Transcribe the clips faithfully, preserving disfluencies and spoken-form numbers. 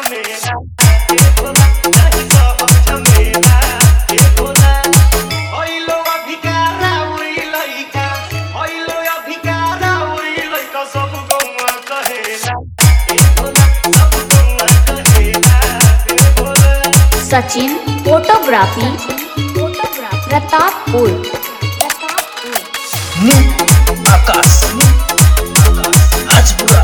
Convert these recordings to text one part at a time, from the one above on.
झमेला ए भोला नहीं सहब झमेला ए भोला होइलो अधिकारा उरी लइका होइलो अधिकारा उरी लइका सब गौवा कहेला ए भोला सब गौवा कहेला ए Bhola. Sachin photography Pratappur Akash Ajpura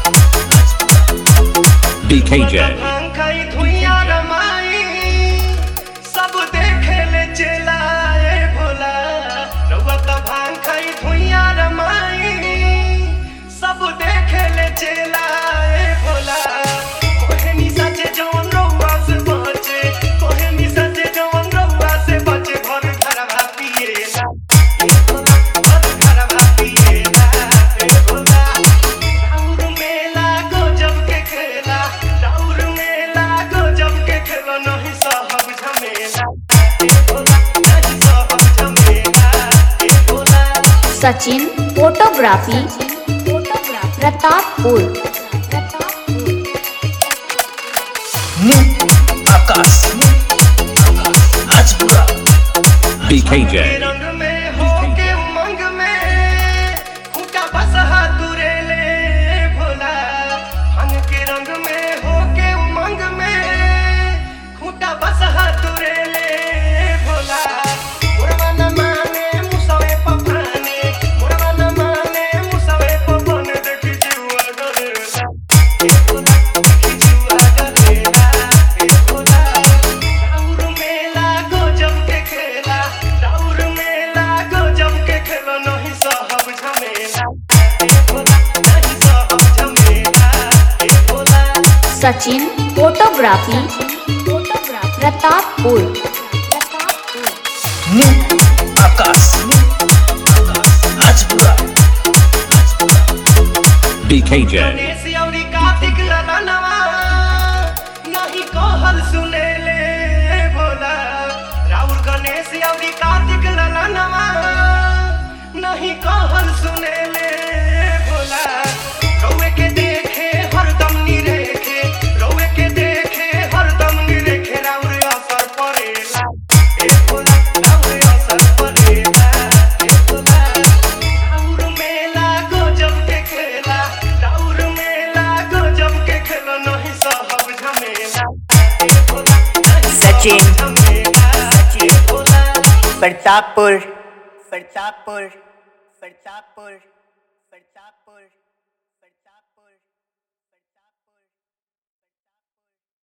B K J खाई धुइया रमाई सब देखे ले चला ए भोला रउआ त भांग खाई धुइया रमाई सब देखे ले चला ए भोला कोहे नि सचे जवन रउआ से बचे कोहे नि सचे जवन रउआ से बचे भर घरवा पिएला ए भोला भर घरवा पिएला ए भोला राउर मेला गजब के खेला राउर मेला गजब के खेला नहीं सहब झमेला ए भोला नहीं सहब झमेला ए Bhola. Sachin photography Pratappur Akash Ajpura B K J रंग में होके उमंग में हुक्का बसहा तुरे ले भोला हंग के रंग में होके उमंग में हुक्का बसहा तुरे ले भोला मोरवा न माने मुसवे पपाने मोरवा न माने मुसवे पपाने देखी जुआ डरेला ए भोला देखी जुआ डरेला ए भोला राउर मेला गजब के खेला राउर मेला गजब के खेला नहीं सहब झमेला ए भोला नहीं सहब झमेला ए Bhola. Sachin photography Pratappur Akash Ajpura B K J Ganesh औरी कार्तिक ललनवा नहीं कहल सुने ले भोला राउर गणेश औरी कार्तिक ललनवा नहीं कहल सुने ले भोला रउए के देखे हरदम निरेखे रउए के देखे हरदम निरेखे राउर असर पड़ेला ए भोला राउर असर पड़ेला ए भोला राउर मेला गजब के खेला राउर मेला गजब के खेला नहीं सहब झमेला ए भोला नहीं सचिन सहब झमेला ए भोला। प्रतापपुर प्रतापपुर प्रतापपुर प्रतापपुर